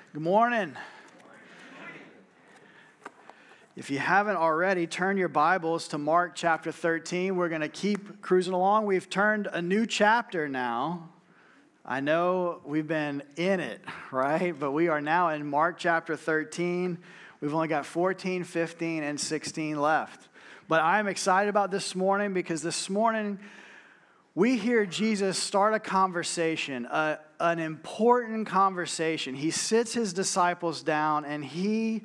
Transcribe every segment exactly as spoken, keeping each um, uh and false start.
Good morning. If you haven't already, turn your Bibles to Mark chapter thirteen. We're going to keep cruising along. We've turned a new chapter now. I know we've been in it, right? But we are now in Mark chapter thirteen. We've only got fourteen, fifteen, and sixteen left. But I'm excited about this morning because this morning we hear Jesus start a conversation, a, an important conversation. He sits his disciples down and he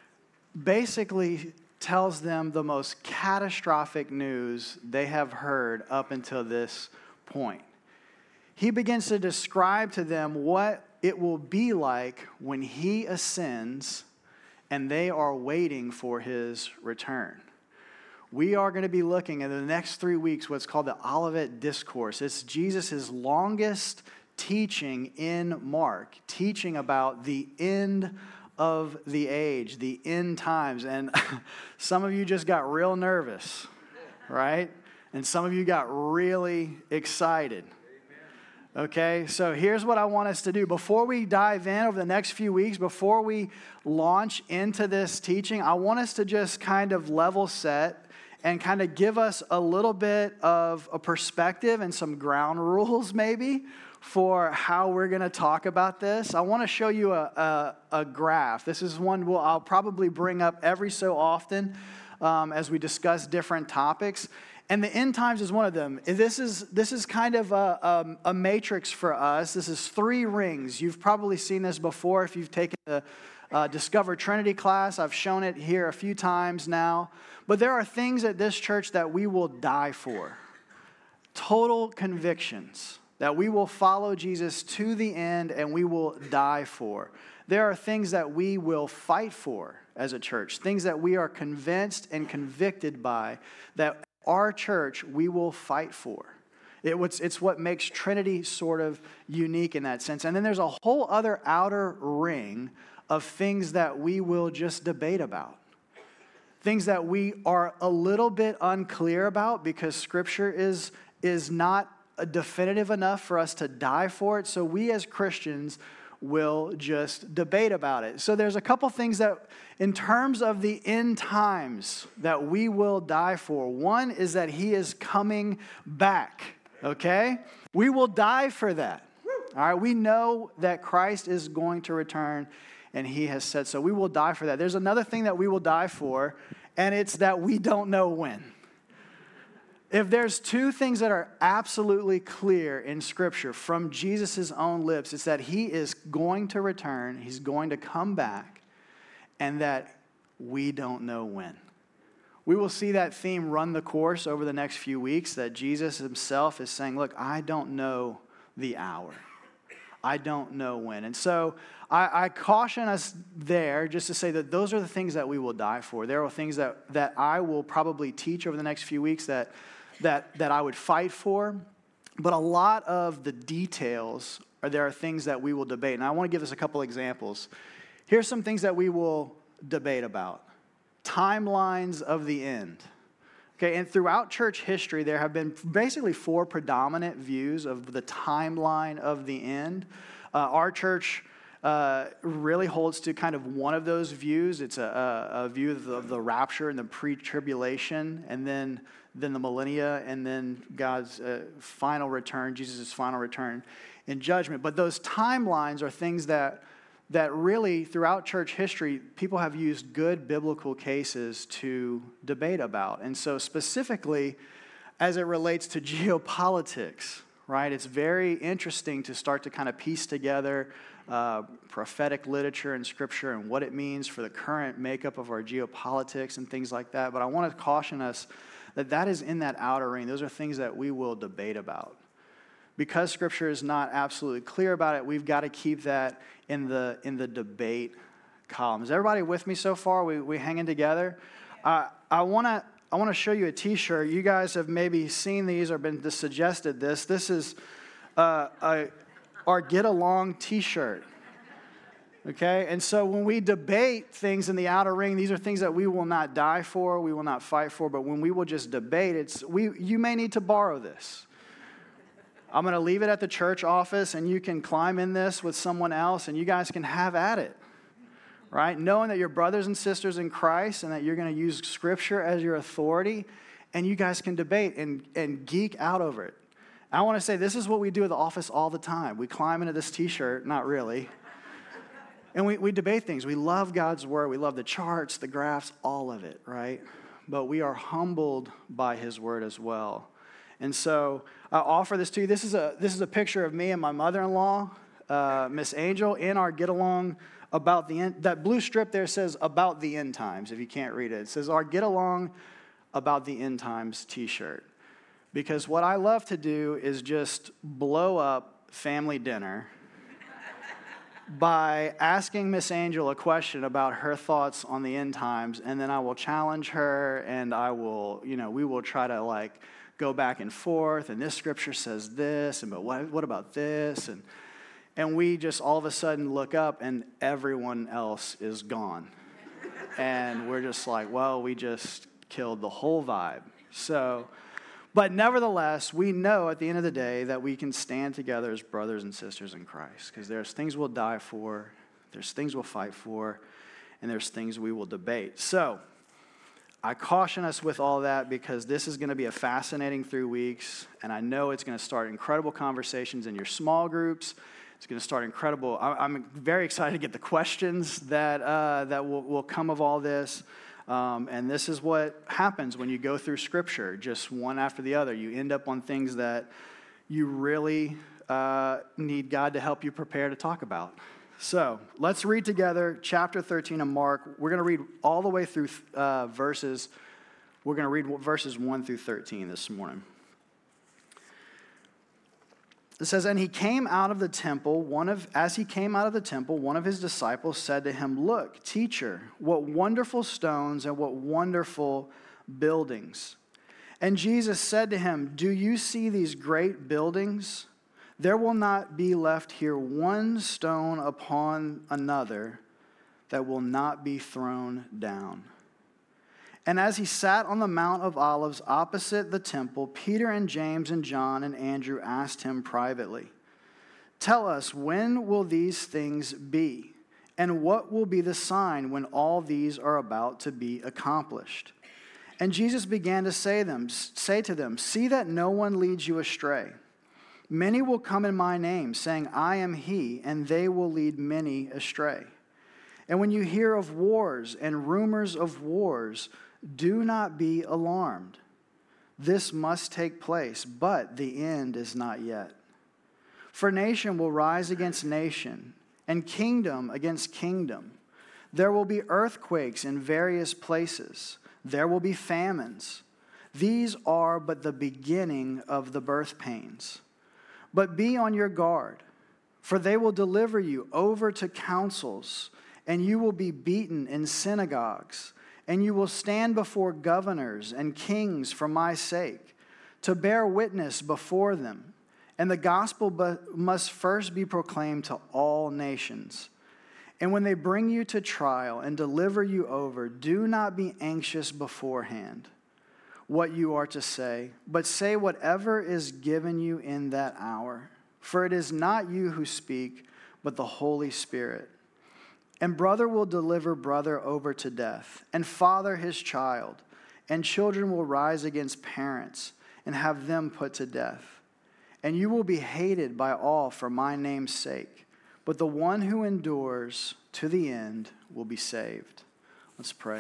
basically tells them the most catastrophic news they have heard up until this point. He begins to describe to them what it will be like when he ascends and they are waiting for his return. We are going to be looking in the next three weeks what's called the Olivet Discourse. It's Jesus' longest teaching in Mark, teaching about the end of the age, the end times. And some of you just got real nervous, right? And some of you got really excited. Okay, so here's what I want us to do. Before we dive in over the next few weeks, before we launch into this teaching, I want us to just kind of level set and kind of give us a little bit of a perspective and some ground rules maybe for how we're going to talk about this. I want to show you a, a, a graph. This is one we'll, I'll probably bring up every so often um, as we discuss different topics. And the end times is one of them. This is this is kind of a, a, a matrix for us. This is three rings. You've probably seen this before if you've taken the uh, Discover Trinity class. I've shown it here a few times now. But there are things at this church that we will die for. Total convictions that we will follow Jesus to the end and we will die for. There are things that we will fight for as a church. Things that we are convinced and convicted by that our church we will fight for. It, it's what makes Trinity sort of unique in that sense. And then there's a whole other outer ring of things that we will just debate about. Things that we are a little bit unclear about because Scripture is, is not definitive enough for us to die for it. So we as Christians will just debate about it. So there's a couple things that, in terms of the end times, that we will die for. One is that he is coming back, okay? We will die for that. All right, we know that Christ is going to return, and he has said so. We will die for that. There's another thing that we will die for, and it's that we don't know when. If there's two things that are absolutely clear in Scripture from Jesus' own lips, it's that he is going to return, he's going to come back, and that we don't know when. We will see that theme run the course over the next few weeks, that Jesus himself is saying, look, I don't know the hour. I don't know when. And so I, I caution us there just to say that those are the things that we will die for. There are things that, that I will probably teach over the next few weeks that, that, that I would fight for. But a lot of the details, are there are things that we will debate. And I want to give us a couple examples. Here's some things that we will debate about. Timelines of the end. Okay, and throughout church history, there have been basically four predominant views of the timeline of the end. Uh, our church uh, really holds to kind of one of those views. It's a, a, a view of the, of the rapture and the pre-tribulation, and then, then the millennia, and then God's uh, final return, Jesus' final return in judgment. But those timelines are things that that really, throughout church history, people have used good biblical cases to debate about. And so specifically, as it relates to geopolitics, right, it's very interesting to start to kind of piece together uh, prophetic literature and Scripture and what it means for the current makeup of our geopolitics and things like that. But I want to caution us that that is in that outer ring. Those are things that we will debate about. Because Scripture is not absolutely clear about it, we've got to keep that in the in the debate column. Is everybody with me so far? We we hanging together? Uh, I want to I want to show you a T-shirt. You guys have maybe seen these or been suggested this. This is uh, a, our Get Along T-shirt. Okay, and so when we debate things in the outer ring, these are things that we will not die for, we will not fight for. But when we will just debate, it's we. You may need to borrow this. I'm going to leave it at the church office, and you can climb in this with someone else, and you guys can have at it, right? Knowing that you're brothers and sisters in Christ and that you're going to use Scripture as your authority, and you guys can debate and, and geek out over it. I want to say this is what we do at the office all the time. We climb into this T-shirt, not really, and we, we debate things. We love God's Word. We love the charts, the graphs, all of it, right? But we are humbled by His Word as well. And so I offer this to you. This is a this is a picture of me and my mother-in-law, uh, Miss Angel, in our get-along about the end. That blue strip there says about the end times, if you can't read it. It says our get-along about the end times T-shirt. Because what I love to do is just blow up family dinner by asking Miss Angel a question about her thoughts on the end times, and then I will challenge her, and I will, you know, we will try to like go back and forth, and this scripture says this, and but what, what about this? And and we just all of a sudden look up, and everyone else is gone. And we're just like, well, we just killed the whole vibe. So, but nevertheless, we know at the end of the day that we can stand together as brothers and sisters in Christ, because there's things we'll die for, there's things we'll fight for, and there's things we will debate. So, I caution us with all that because this is going to be a fascinating three weeks, and I know it's going to start incredible conversations in your small groups. It's going to start incredible. I'm very excited to get the questions that uh, that will, will come of all this. Um, and this is what happens when you go through Scripture, just one after the other. You end up on things that you really uh, need God to help you prepare to talk about. So let's read together chapter thirteen of Mark. We're going to read all the way through uh, verses. We're going to read verses one through thirteen this morning. It says, and he came out of the temple, one of, as he came out of the temple, one of his disciples said to him, look, teacher, what wonderful stones and what wonderful buildings. And Jesus said to him, do you see these great buildings? There will not be left here one stone upon another that will not be thrown down. And as he sat on the Mount of Olives opposite the temple, Peter and James and John and Andrew asked him privately, tell us, when will these things be? And what will be the sign when all these are about to be accomplished? And Jesus began to say them, say to them, see that no one leads you astray. Many will come in my name, saying, I am he, and they will lead many astray. And when you hear of wars and rumors of wars, do not be alarmed. This must take place, but the end is not yet. For nation will rise against nation, and kingdom against kingdom. There will be earthquakes in various places. There will be famines. These are but the beginning of the birth pains. But be on your guard, for they will deliver you over to councils, and you will be beaten in synagogues, and you will stand before governors and kings for my sake, to bear witness before them. And the gospel must first be proclaimed to all nations. And when they bring you to trial and deliver you over, do not be anxious beforehand what you are to say, but say whatever is given you in that hour. For it is not you who speak, but the Holy Spirit. And brother will deliver brother over to death, and father his child, and children will rise against parents and have them put to death. And you will be hated by all for my name's sake, but the one who endures to the end will be saved. Let's pray.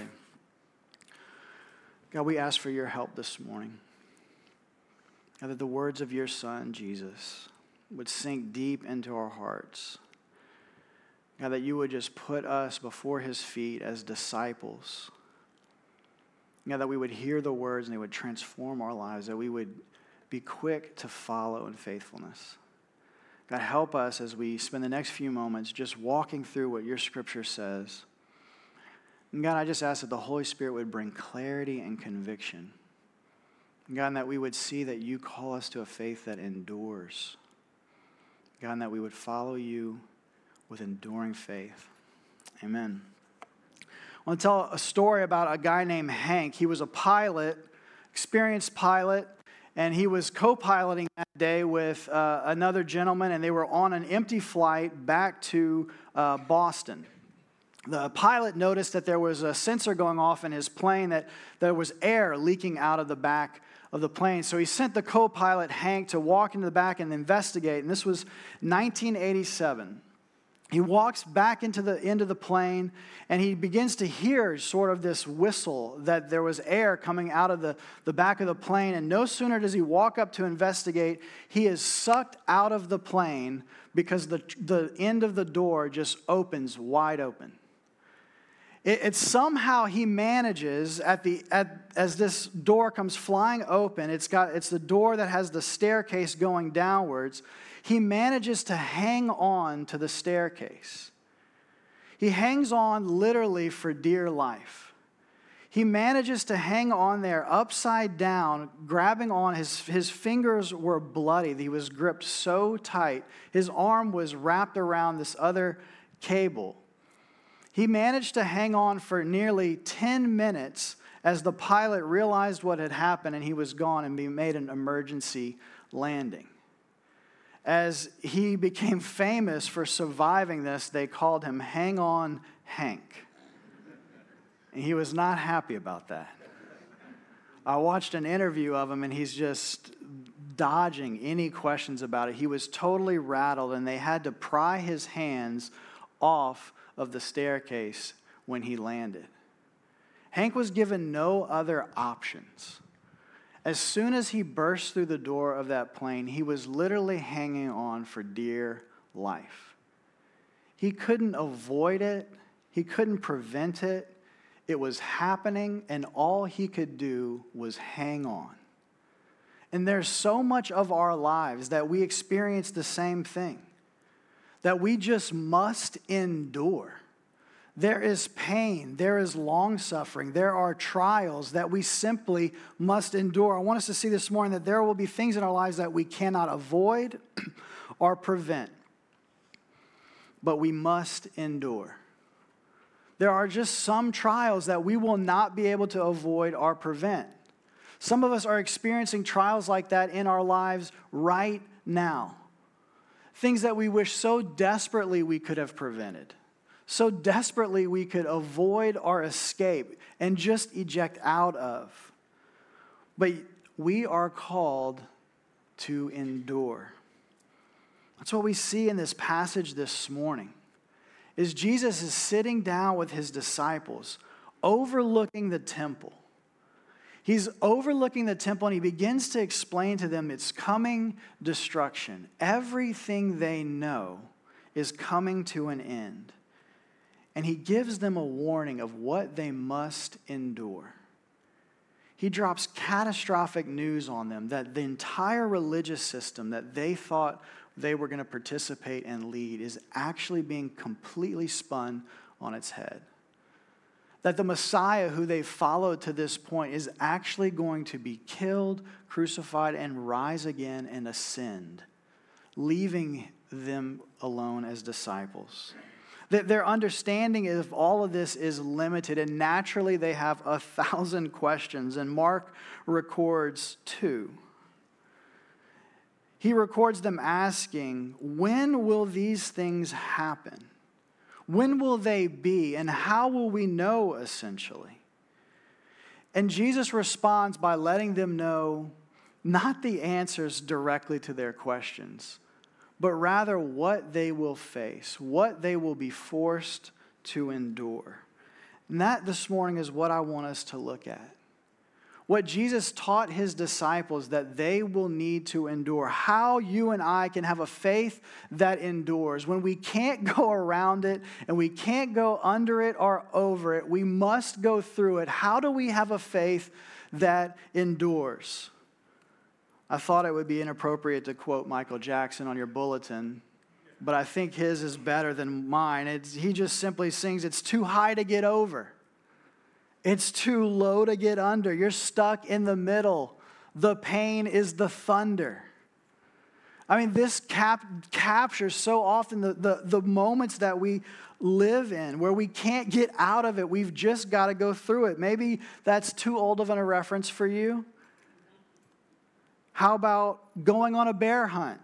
God, we ask for your help this morning. God, that the words of your Son, Jesus, would sink deep into our hearts. God, that you would just put us before his feet as disciples. God, that we would hear the words and they would transform our lives, that we would be quick to follow in faithfulness. God, help us as we spend the next few moments just walking through what your scripture says. And God, I just ask that the Holy Spirit would bring clarity and conviction. God, and that we would see that you call us to a faith that endures. God, and that we would follow you with enduring faith. Amen. I want to tell a story about a guy named Hank. He was a pilot, experienced pilot, and he was co-piloting that day with uh, another gentleman, and they were on an empty flight back to uh, Boston. The pilot noticed that there was a sensor going off in his plane, that there was air leaking out of the back of the plane. So he sent the co-pilot, Hank, to walk into the back and investigate. And this was nineteen eighty-seven. He walks back into the end of the plane, and he begins to hear sort of this whistle that there was air coming out of the, the back of the plane. And no sooner does he walk up to investigate, he is sucked out of the plane because the, the end of the door just opens wide open. It, it somehow he manages at the at, as this door comes flying open. It's got it's the door that has the staircase going downwards. He manages to hang on to the staircase. He hangs on literally for dear life. He manages to hang on there upside down, grabbing on. His, his fingers were bloody. He was gripped so tight. His arm was wrapped around this other cable. He managed to hang on for nearly ten minutes as the pilot realized what had happened and he was gone, and he made an emergency landing. As he became famous for surviving this, they called him Hang On Hank. And he was not happy about that. I watched an interview of him, and he's just dodging any questions about it. He was totally rattled, and they had to pry his hands off of the staircase when he landed. Hank was given no other options. As soon as he burst through the door of that plane, he was literally hanging on for dear life. He couldn't avoid it. He couldn't prevent it. It was happening, and all he could do was hang on. And there's so much of our lives that we experience the same thing, that we just must endure. There is pain, there is long suffering, there are trials that we simply must endure. I want us to see this morning that there will be things in our lives that we cannot avoid or prevent, but we must endure. There are just some trials that we will not be able to avoid or prevent. Some of us are experiencing trials like that in our lives right now. Things that we wish so desperately we could have prevented. So desperately we could avoid or escape and just eject out of. But we are called to endure. That's what we see in this passage this morning. Is Jesus is sitting down with his disciples, overlooking the temple. He's overlooking the temple, and he begins to explain to them its coming destruction. Everything they know is coming to an end. And he gives them a warning of what they must endure. He drops catastrophic news on them that the entire religious system that they thought they were going to participate and lead is actually being completely spun on its head. That the Messiah who they followed to this point is actually going to be killed, crucified, and rise again and ascend, leaving them alone as disciples. That their understanding of all of this is limited, and naturally they have a thousand questions, and Mark records two. He records them asking, when will these things happen? When will they be? And how will we know, essentially? And Jesus responds by letting them know not the answers directly to their questions, but rather what they will face, what they will be forced to endure. And that this morning is what I want us to look at. What Jesus taught his disciples that they will need to endure. How you and I can have a faith that endures. When we can't go around it and we can't go under it or over it, we must go through it. How do we have a faith that endures? I thought it would be inappropriate to quote Michael Jackson on your bulletin, but I think his is better than mine. It's, he just simply sings, "It's too high to get over. It's too low to get under. You're stuck in the middle. The pain is the thunder." I mean, this cap- captures so often the, the, the moments that we live in where we can't get out of it. We've just got to go through it. Maybe that's too old of a reference for you. How about going on a bear hunt?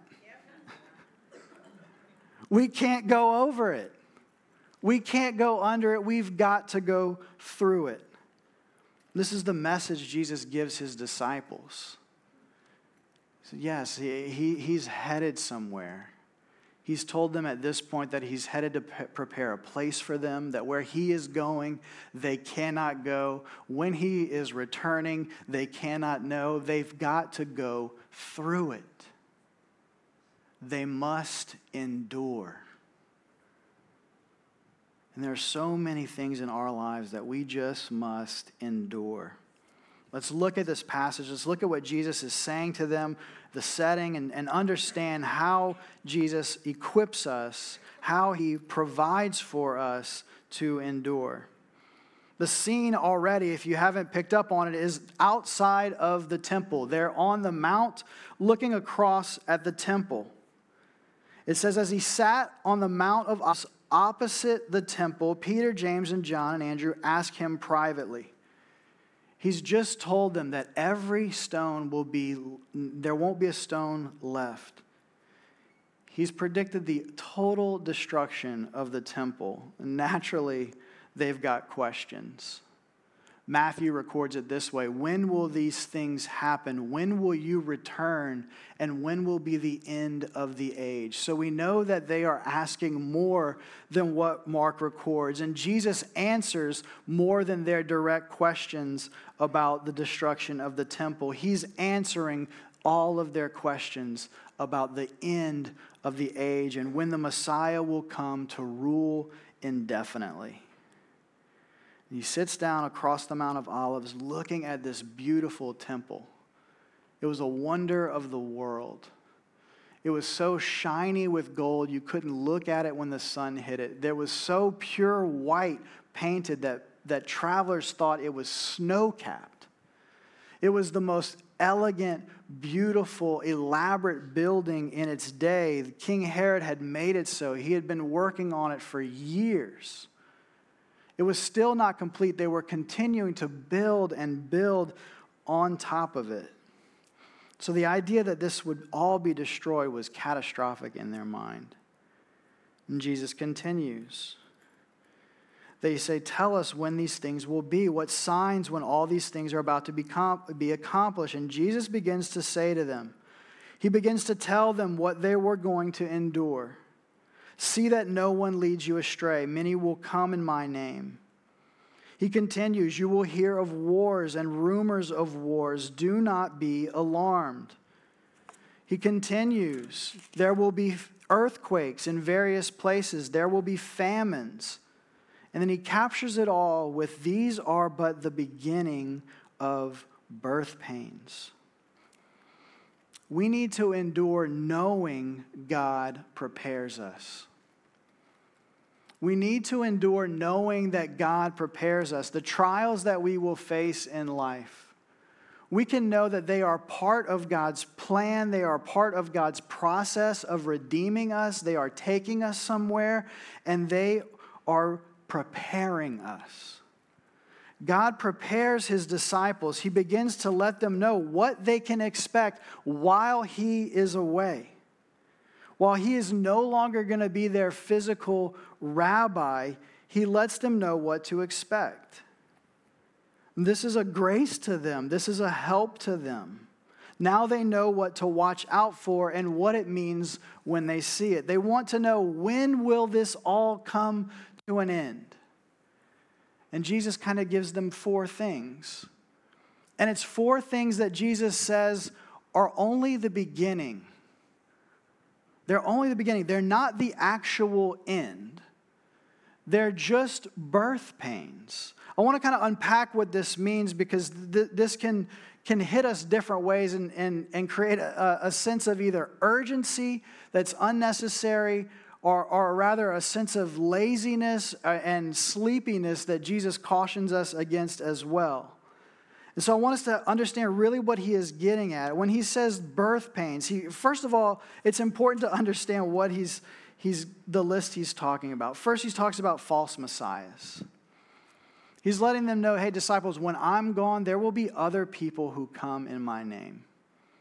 We can't go over it. We can't go under it. We've got to go through it. This is the message Jesus gives his disciples. So yes, he, he, he's headed somewhere. He's told them at this point that he's headed to p- prepare a place for them, that where he is going, they cannot go. When he is returning, they cannot know. They've got to go through it. They must endure. And there are so many things in our lives that we just must endure. Let's look at this passage. Let's look at what Jesus is saying to them, the setting, and, and understand how Jesus equips us, how he provides for us to endure. The scene already, if you haven't picked up on it, is outside of the temple. They're on the mount looking across at the temple. It says, as he sat on the Mount of Olives opposite the temple, Peter, James, and John and Andrew asked him privately. He's just told them that every stone will be, there won't be a stone left. He's predicted the total destruction of the temple. Naturally, they've got questions. Matthew records it this way: when will these things happen? When will you return? And when will be the end of the age? So we know that they are asking more than what Mark records. And Jesus answers more than their direct questions about the destruction of the temple. He's answering all of their questions about the end of the age and when the Messiah will come to rule indefinitely. He sits down across the Mount of Olives looking at this beautiful temple. It was a wonder of the world. It was so shiny with gold you couldn't look at it when the sun hit it. There was so pure white painted that, that travelers thought it was snow-capped. It was the most elegant, beautiful, elaborate building in its day. King Herod had made it so. He had been working on it for years. It was still not complete. They were continuing to build and build on top of it. So the idea that this would all be destroyed was catastrophic in their mind. And Jesus continues. They say, tell us when these things will be, what signs when all these things are about to become, be accomplished. And Jesus begins to say to them, he begins to tell them what they were going to endure. See that no one leads you astray. Many will come in my name. He continues, you will hear of wars and rumors of wars. Do not be alarmed. He continues, there will be earthquakes in various places. There will be famines. And then he captures it all with, these are but the beginning of birth pains. We need to endure knowing God prepares us. We need to endure knowing that God prepares us. The trials that we will face in life, we can know that they are part of God's plan. They are part of God's process of redeeming us. They are taking us somewhere, and they are preparing us. God prepares his disciples. He begins to let them know what they can expect while he is away. While he is no longer going to be their physical rabbi, he lets them know what to expect. This is a grace to them. This is a help to them. Now they know what to watch out for and what it means when they see it. They want to know, when will this all come to an end? And Jesus kind of gives them four things. And it's four things that Jesus says are only the beginning. They're only the beginning. They're not the actual end. They're just birth pains. I want to kind of unpack what this means, because th- this can, can hit us different ways and, and, and create a, a sense of either urgency that's unnecessary, or, or rather a sense of laziness and sleepiness that Jesus cautions us against as well. And so I want us to understand really what he is getting at. When he says birth pains, he, first of all, it's important to understand what he's, he's the list he's talking about. First, he talks about false messiahs. He's letting them know, hey, disciples, when I'm gone, there will be other people who come in my name.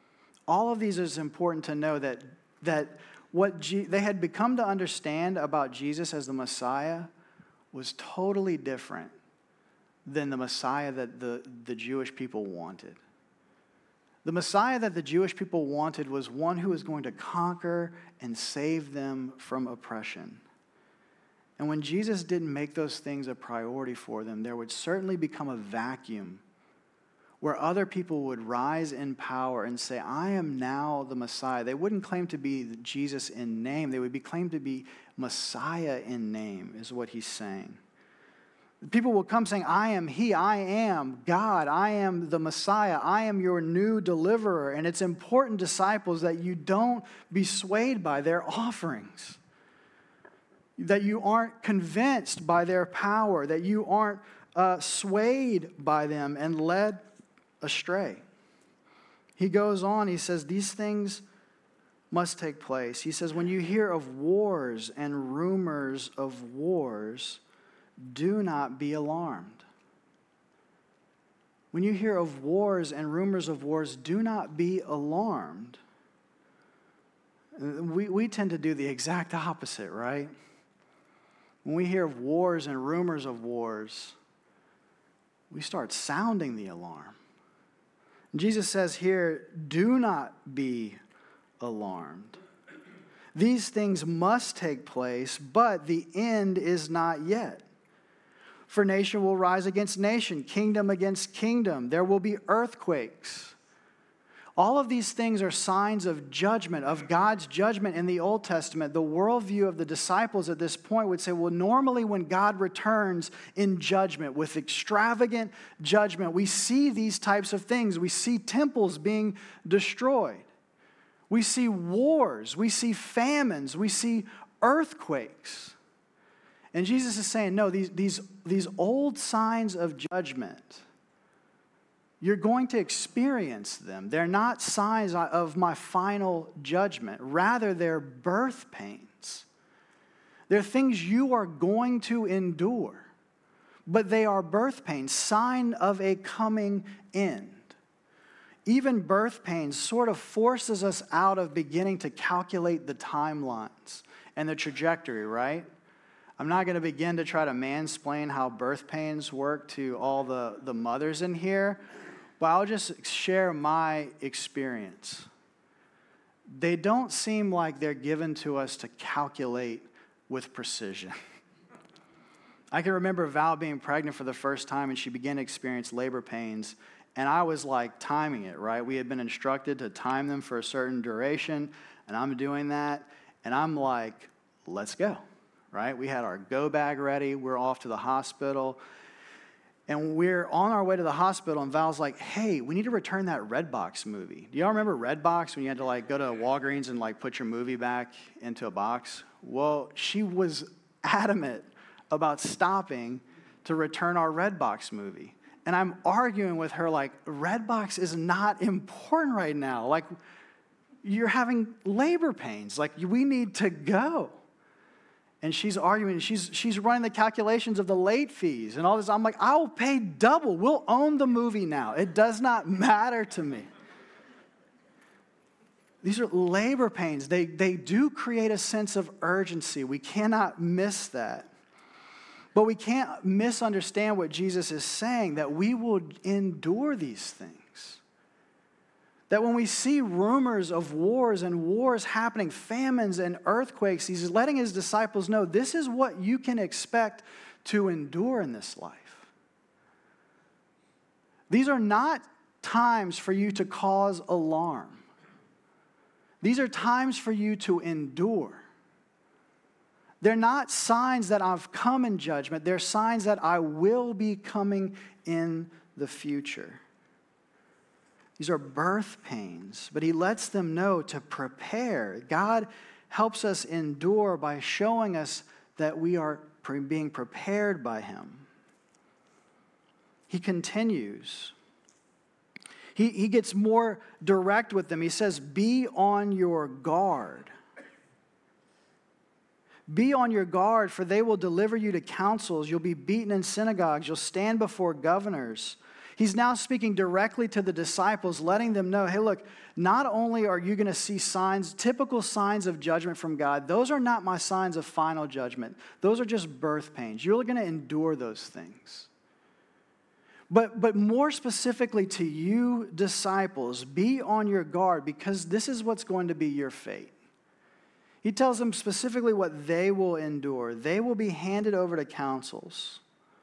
all of these is important to know that, that what G- they had become to understand about Jesus as the Messiah was totally different than the Messiah that the, the Jewish people wanted. The Messiah that the Jewish people wanted was one who was going to conquer and save them from oppression. And when Jesus didn't make those things a priority for them, there would certainly become a vacuum where other people would rise in power and say, I am now the Messiah. They wouldn't claim to be Jesus in name. They would be claimed to be Messiah in name, is what he's saying. People will come saying, I am he, I am God, I am the Messiah, I am your new deliverer. And it's important, disciples, that you don't be swayed by their offerings, that you aren't convinced by their power, that you aren't uh, swayed by them and led astray. He goes on, he says, these things must take place. He says, when you hear of wars and rumors of wars, do not be alarmed. When you hear of wars and rumors of wars, do not be alarmed. We, we tend to do the exact opposite, right? When we hear of wars and rumors of wars, we start sounding the alarm. Jesus says here, do not be alarmed. These things must take place, but the end is not yet. For nation will rise against nation, kingdom against kingdom. There will be earthquakes. All of these things are signs of judgment, of God's judgment in the Old Testament. The worldview of the disciples at this point would say, well, normally when God returns in judgment, with extravagant judgment, we see these types of things. We see temples being destroyed. We see wars. We see famines. We see earthquakes. And Jesus is saying, no, these, these, these old signs of judgment, you're going to experience them. They're not signs of my final judgment. Rather, they're birth pains. They're things you are going to endure. But they are birth pains, sign of a coming end. Even birth pains sort of forces us out of beginning to calculate the timelines and the trajectory, right? I'm not going to begin to try to mansplain how birth pains work to all the, the mothers in here, but I'll just share my experience. They don't seem like they're given to us to calculate with precision. I can remember Val being pregnant for the first time, and she began to experience labor pains, and I was like timing it, right? We had been instructed to time them for a certain duration, and I'm doing that, and I'm like, let's go. Right? We had our go bag ready. We're off to the hospital. And we're on our way to the hospital, and Val's like, hey, we need to return that Redbox movie. Do y'all remember Redbox when you had to like go to Walgreens and like put your movie back into a box? Well, she was adamant about stopping to return our Redbox movie. And I'm arguing with her like, Redbox is not important right now. Like, you're having labor pains. Like, we need to go. And she's arguing, she's, she's running the calculations of the late fees and all this. I'm like, I'll pay double. We'll own the movie now. It does not matter to me. These are labor pains. They, they do create a sense of urgency. We cannot miss that. But we can't misunderstand what Jesus is saying, that we will endure these things. That when we see rumors of wars and wars happening, famines and earthquakes, he's letting his disciples know this is what you can expect to endure in this life. These are not times for you to cause alarm. These are times for you to endure. They're not signs that I've come in judgment. They're signs that I will be coming in the future. These are birth pains, but he lets them know to prepare. God helps us endure by showing us that we are being prepared by him. He continues. He, he gets more direct with them. He says, be on your guard. Be on your guard, for they will deliver you to councils. You'll be beaten in synagogues. You'll stand before governors. He's now speaking directly to the disciples, letting them know, hey, look, not only are you going to see signs, typical signs of judgment from God, those are not my signs of final judgment. Those are just birth pains. You're going to endure those things. But, but more specifically to you disciples, be on your guard because this is what's going to be your fate. He tells them specifically what they will endure. They will be handed over to councils,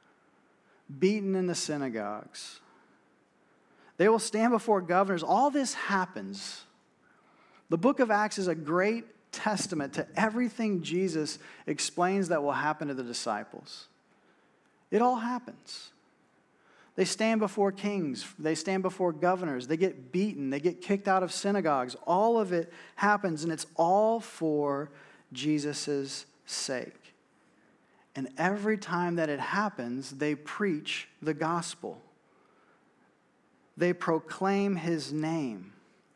beaten in the synagogues. They will stand before governors. All this happens. The book of Acts is a great testament to everything Jesus explains that will happen to the disciples. It all happens. They stand before kings. They stand before governors. They get beaten. They get kicked out of synagogues. All of it happens, and it's all for Jesus' sake. And every time that it happens, they preach the gospel. They proclaim his name.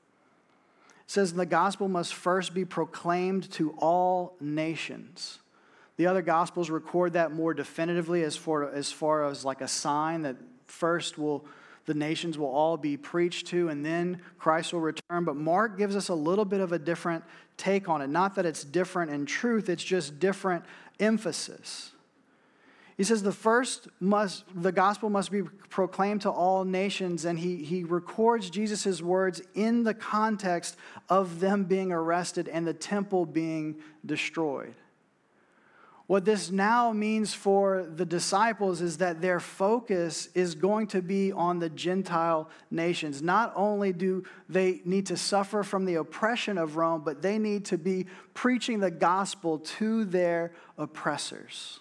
It says the gospel must first be proclaimed to all nations. The other gospels record that more definitively as far, as far as like a sign that first will the nations will all be preached to, and then Christ will return. But Mark gives us a little bit of a different take on it. Not that it's different in truth, it's just different emphasis. He says the first must, the gospel must be proclaimed to all nations, and he, he records Jesus' words in the context of them being arrested and the temple being destroyed. What this now means for the disciples is that their focus is going to be on the Gentile nations. Not only do they need to suffer from the oppression of Rome, but they need to be preaching the gospel to their oppressors.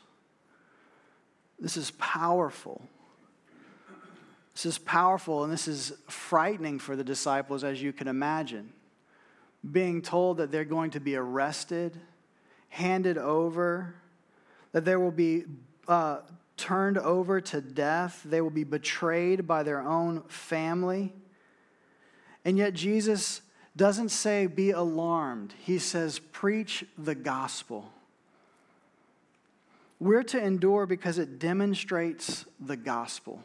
This is powerful. This is powerful, and this is frightening for the disciples, as you can imagine. Being told that they're going to be arrested, handed over, that they will be uh, turned over to death. They will be betrayed by their own family. And yet Jesus doesn't say, be alarmed. He says, preach the gospel. We're to endure because it demonstrates the gospel.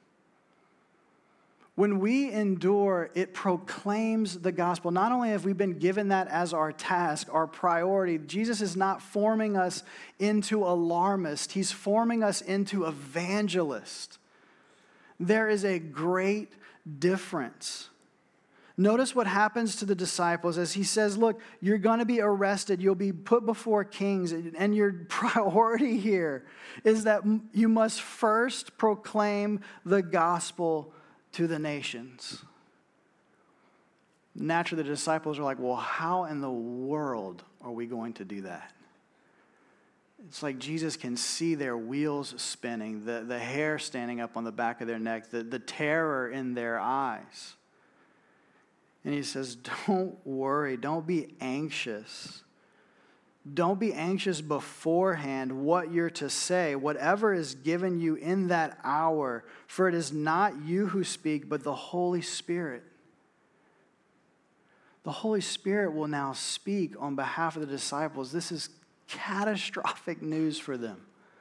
When we endure, it proclaims the gospel. Not only have we been given that as our task, our priority, Jesus is not forming us into alarmists. He's forming us into evangelists. There is a great difference. Notice what happens to the disciples as he says, look, you're going to be arrested. You'll be put before kings. And your priority here is that you must first proclaim the gospel to the nations. Naturally, the disciples are like, well, how in the world are we going to do that? It's like Jesus can see their wheels spinning, the, the hair standing up on the back of their neck, the, the terror in their eyes. And he says, don't worry, don't be anxious. Don't be anxious beforehand what you're to say, whatever is given you in that hour, for it is not you who speak, but the Holy Spirit. The Holy Spirit will now speak on behalf of the disciples. This is catastrophic news for them.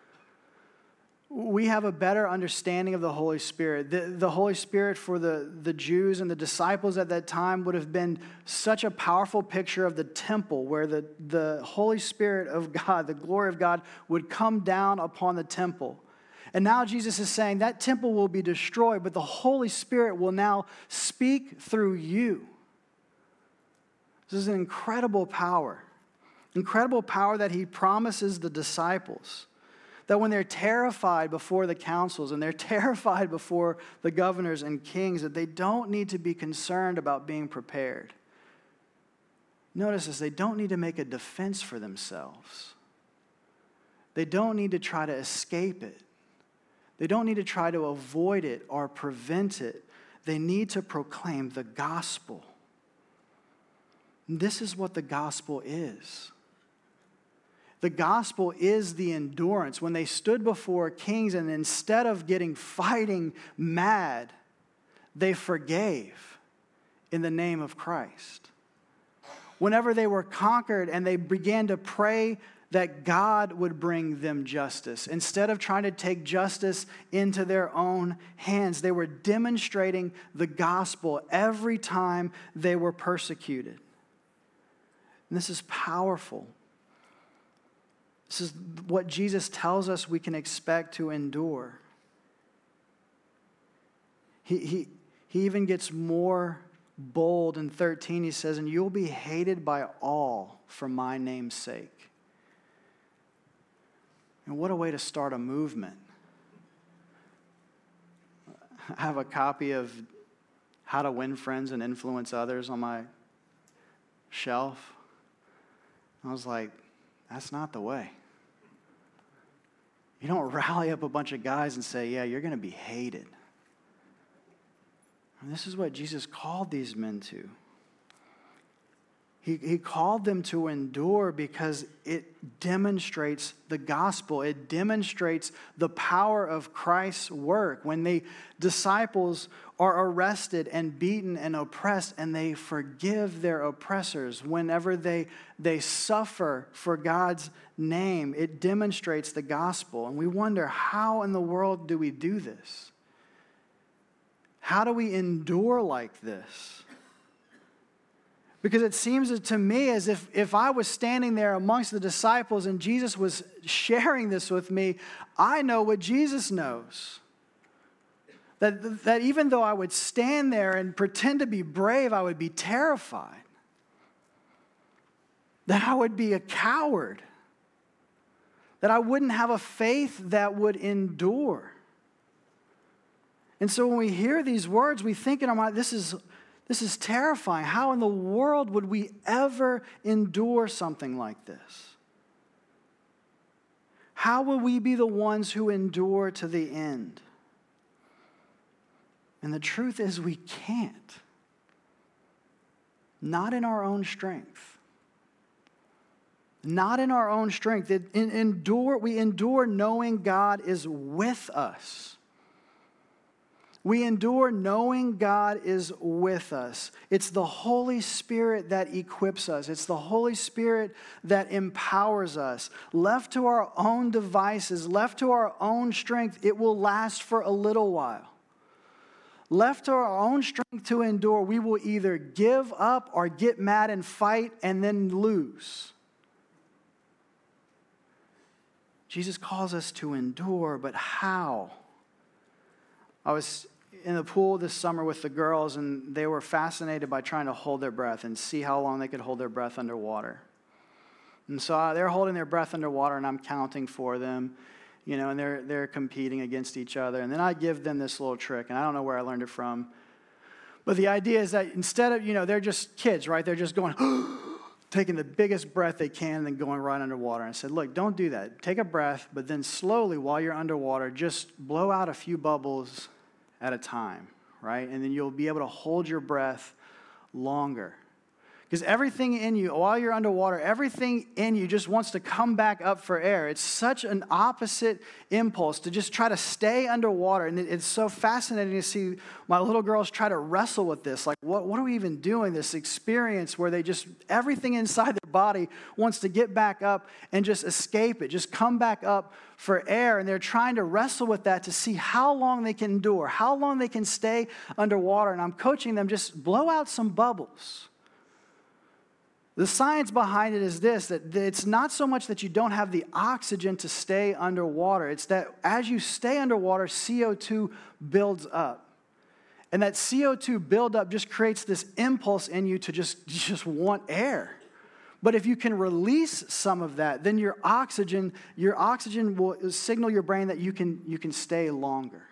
We have a better understanding of the Holy Spirit. The, the Holy Spirit for the, the Jews and the disciples at that time would have been such a powerful picture of the temple where the, the Holy Spirit of God, the glory of God, would come down upon the temple. And now Jesus is saying that temple will be destroyed, but the Holy Spirit will now speak through you. This is an incredible power. Incredible power that he promises the disciples. That when they're terrified before the councils and they're terrified before the governors and kings, that they don't need to be concerned about being prepared. Notice this, they don't need to make a defense for themselves. They don't need to try to escape it. They don't need to try to avoid it or prevent it. They need to proclaim the gospel. And this is what the gospel is. The gospel is the endurance. When they stood before kings and instead of getting fighting mad, they forgave in the name of Christ. Whenever they were conquered and they began to pray that God would bring them justice. Instead of trying to take justice into their own hands, they were demonstrating the gospel every time they were persecuted. And this is powerful. This is what Jesus tells us we can expect to endure. He, he, he even gets more bold in thirteen. He says, and you'll be hated by all for my name's sake. And what a way to start a movement. I have a copy of How to Win Friends and Influence Others on my shelf. I was like, that's not the way. You don't rally up a bunch of guys and say, yeah, you're going to be hated. And this is what Jesus called these men to. He, he called them to endure because it demonstrates the gospel. It demonstrates the power of Christ's work. When the disciples are arrested and beaten and oppressed and they forgive their oppressors, whenever they, they suffer for God's name, it demonstrates the gospel. And we wonder, how in the world do we do this? How do we endure like this? Because it seems to me as if, if I was standing there amongst the disciples and Jesus was sharing this with me, I know what Jesus knows. That, that even though I would stand there and pretend to be brave, I would be terrified. That I would be a coward. That I wouldn't have a faith that would endure. And so when we hear these words, we think in our mind, this is... This is terrifying. How in the world would we ever endure something like this? How will we be the ones who endure to the end? And the truth is we can't. Not in our own strength. Not in our own strength. It, in, endure, we endure knowing God is with us. We endure knowing God is with us. It's the Holy Spirit that equips us. It's the Holy Spirit that empowers us. Left to our own devices, left to our own strength, it will last for a little while. Left to our own strength to endure, we will either give up or get mad and fight and then lose. Jesus calls us to endure, but how? I was in the pool this summer with the girls, and they were fascinated by trying to hold their breath and see how long they could hold their breath underwater. And so they're holding their breath underwater, and I'm counting for them, you know, and they're they're competing against each other. And then I give them this little trick, and I don't know where I learned it from. But the idea is that instead of, you know, they're just kids, right? They're just going, taking the biggest breath they can and then going right underwater. And I said, look, don't do that. Take a breath, but then slowly, while you're underwater, just blow out a few bubbles at a time, right? And then you'll be able to hold your breath longer. Because everything in you, while you're underwater, everything in you just wants to come back up for air. It's such an opposite impulse to just try to stay underwater. And it's so fascinating to see my little girls try to wrestle with this. Like, what, what are we even doing? This experience where they just, everything inside their body wants to get back up and just escape it, just come back up for air. And they're trying to wrestle with that to see how long they can endure, how long they can stay underwater. And I'm coaching them, just blow out some bubbles. The science behind it is this, that it's not so much that you don't have the oxygen to stay underwater. It's that as you stay underwater, C O two builds up. And that C O two buildup just creates this impulse in you to just, just want air. But if you can release some of that, then your oxygen, your oxygen will signal your brain that you can, you can stay longer.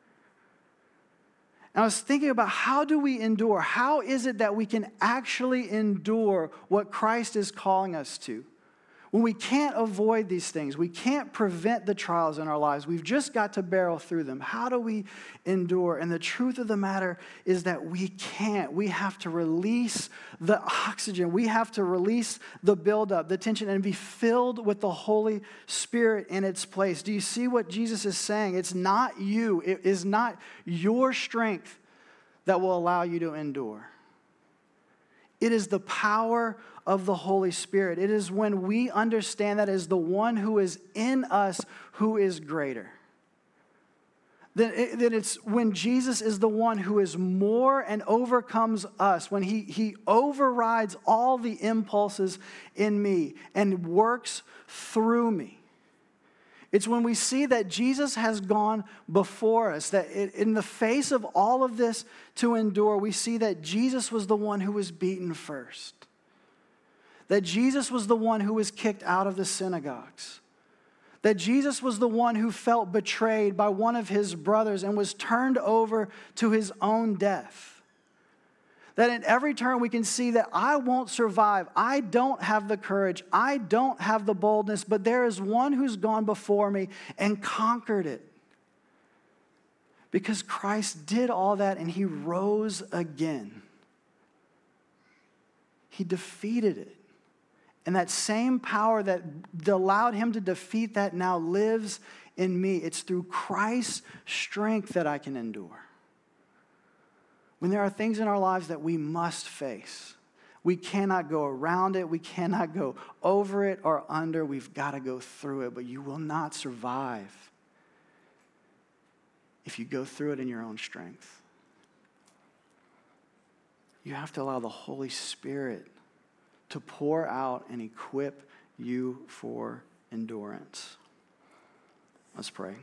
And I was thinking about, how do we endure? How is it that we can actually endure what Christ is calling us to? When we can't avoid these things, we can't prevent the trials in our lives. We've just got to barrel through them. How do we endure? And the truth of the matter is that we can't. We have to release the oxygen. We have to release the buildup, the tension, and be filled with the Holy Spirit in its place. Do you see what Jesus is saying? It's not you. It is not your strength that will allow you to endure. It is the power of the Holy Spirit. It is when we understand that as the one who is in us who is greater. That it's when Jesus is the one who is more and overcomes us, when he, he overrides all the impulses in me and works through me. It's when we see that Jesus has gone before us, that in the face of all of this to endure, we see that Jesus was the one who was beaten first. That Jesus was the one who was kicked out of the synagogues. That Jesus was the one who felt betrayed by one of his brothers and was turned over to his own death. That at every turn we can see that I won't survive. I don't have the courage. I don't have the boldness, but there is one who's gone before me and conquered it. Because Christ did all that and he rose again. He defeated it. And that same power that allowed him to defeat that now lives in me. It's through Christ's strength that I can endure. When there are things in our lives that we must face, we cannot go around it, we cannot go over it or under, we've got to go through it. But you will not survive if you go through it in your own strength. You have to allow the Holy Spirit to pour out and equip you for endurance. Let's pray.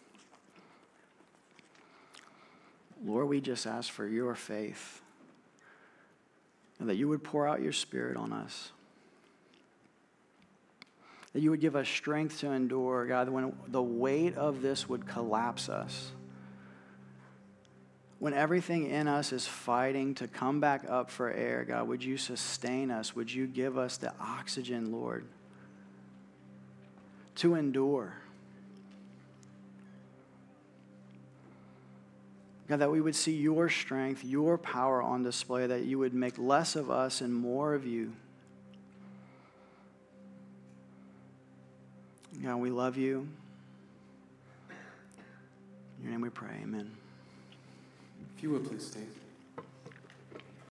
Lord, we just ask for your faith and that you would pour out your Spirit on us. That you would give us strength to endure, God, when the weight of this would collapse us. When everything in us is fighting to come back up for air, God, would you sustain us? Would you give us the oxygen, Lord, to endure? God, that we would see your strength, your power on display, that you would make less of us and more of you. God, we love you. In your name we pray, amen. If you would please stay.